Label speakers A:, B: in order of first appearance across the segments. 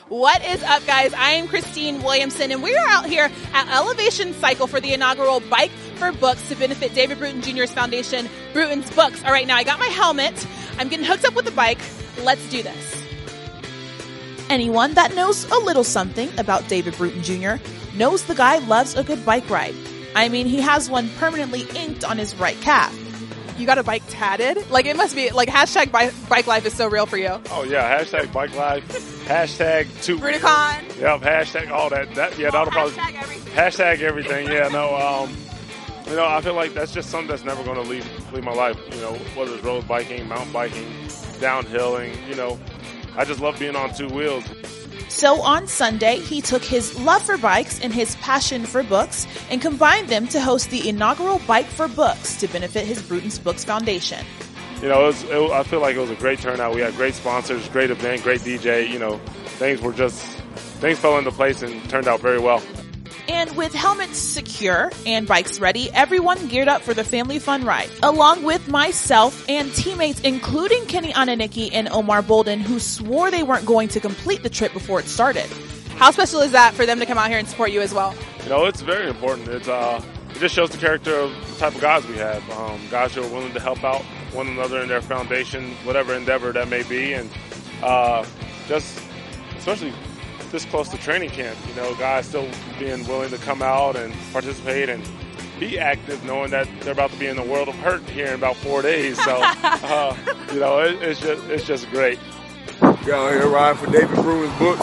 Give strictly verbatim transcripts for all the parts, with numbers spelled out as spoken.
A: What is up, guys? I am Christine Williamson, and we are out here at Elevation Cycle for the inaugural Bike for Books to benefit David Bruton Junior's foundation, Bruton's Books. All right, now I got my helmet. I'm getting hooked up with the bike. Let's do this.
B: Anyone that knows a little something about David Bruton Junior knows the guy loves a good bike ride. I mean, he has one permanently inked on his right calf.
A: You got a bike tatted? Like, it must be, like, hashtag bike, bike life is so real for you.
C: Oh, yeah, hashtag bike life, hashtag two.
A: Bruticon.
C: Yep, hashtag all that. That yeah, that'll probably.
A: Hashtag everything.
C: Hashtag everything, yeah, no, um, you know, I feel like that's just something that's never going to leave, leave my life, you know, whether it's road biking, mountain biking, downhilling, you know, I just love being on two wheels.
B: So on Sunday, he took his love for bikes and his passion for books and combined them to host the inaugural Bike for Books to benefit his Bruton's Books Foundation.
C: You know, it was, it, I feel like it was a great turnout. We had great sponsors, great event, great D J. You know, things were just, things fell into place and turned out very well.
B: And with helmets secure and bikes ready, everyone geared up for the family fun ride, along with myself and teammates, including Kenny Ananiki and Omar Bolden, who swore they weren't going to complete the trip before it started.
A: How special is that for them to come out here and support you as well?
C: You know, it's very important. It's uh, it just shows the character of the type of guys we have. Um, guys who are willing to help out one another in their foundation, whatever endeavor that may be, and uh, just especially this close to training camp, you know, guys still being willing to come out and participate and be active, knowing that they're about to be in the world of hurt here in about four days. So, uh, you know, it, it's just it's just great.
D: Got here riding for David Bruton's Books.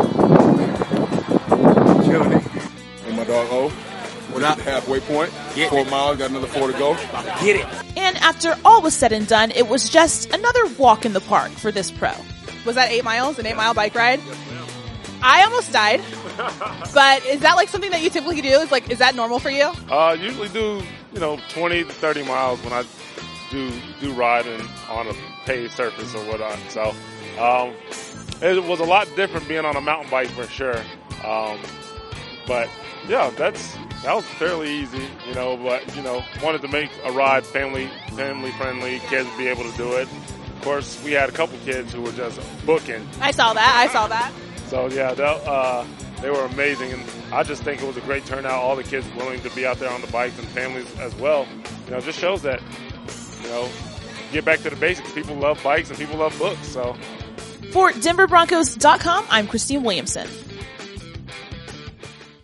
D: Killing it. And my dog O. We're not halfway point. Get Four it. miles, got another four to go.
A: Get it.
B: And after all was said and done, it was just another walk in the park for this pro.
A: Was that eight miles, an eight mile bike ride? I almost died, but is that like something that you typically do? Is like, is that normal for you?
C: Uh, usually do, you know, twenty to thirty miles when I do, do ride in, on a paved surface or whatnot. So, um, it was a lot different being on a mountain bike for sure. Um, but yeah, that's, that was fairly easy, you know, but, you know, wanted to make a ride family, family friendly, kids would be able to do it. Of course, we had a couple kids who were just booking.
A: I saw that. I saw that.
C: So, yeah, uh, they were amazing, and I just think it was a great turnout. All the kids willing to be out there on the bikes and families as well. You know, it just shows that, you know, get back to the basics. People love bikes and people love books. So,
B: for Denver Broncos dot com, I'm Christine Williamson.